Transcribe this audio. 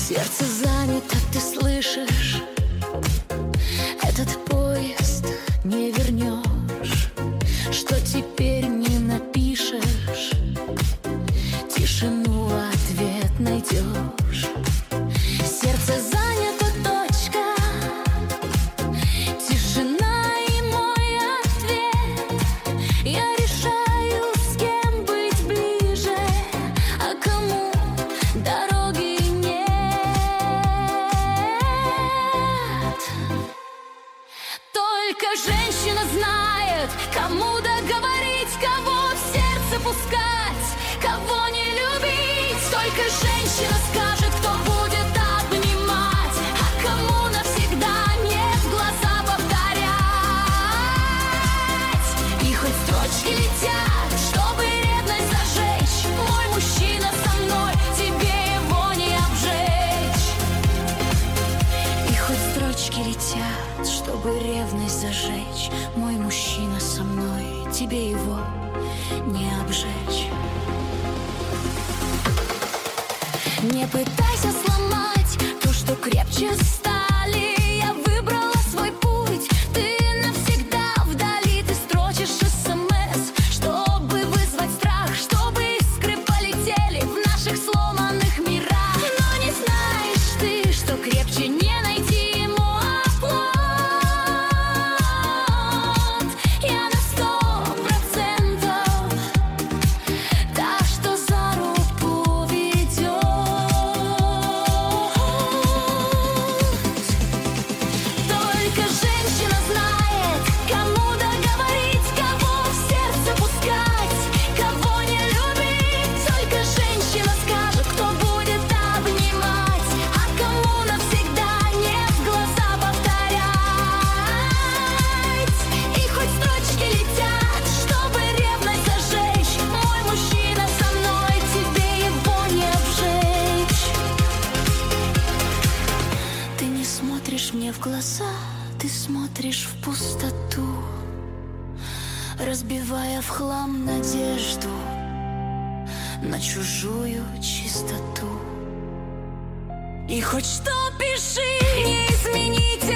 Сердце занято, ты слышишь? Этот поезд не вернешь. Что теперь не напишешь? Тишину в ответ найдешь. Сердце занято, точка. Тишина и мой ответ. Я решаю, с кем быть ближе, а кому дороги нет. Только женщина знает, кому договорить, кого в сердце пускать, кого не любить. Только женщина скажет, кто будет обнимать, а кому навсегда нет, в глаза повторять. И хоть строчки летят, чтобы ревность зажечь, мой мужчина со мной, тебе его не обжечь. И хоть строчки летят, чтобы ревность зажечь, мой мужчина со мной, тебе его не обжечь. Не пытайся сломать то, что крепче стали. Я выбрала свой путь, ты навсегда вдали. Ты строчишь СМС, чтобы вызвать страх, чтобы искры полетели в наших сломанных мирах. Но не знаешь ты, что крепче не найти ему оплот. Я на 100% та, что за руку ведет. Только женщина знает, кому договорить, кого в сердце пускать, кого не любить. Только женщина скажет, кто будет обнимать, а кому навсегда нет, в глаза повторять. И хоть строчки летят, чтобы ревность зажечь, мой мужчина со мной, тебе его не обжечь. Ты не смотришь мне в глаза, ты смотришь в пустоту, разбивая в хлам надежду на чужую чистоту. И хоть что пиши, не изменить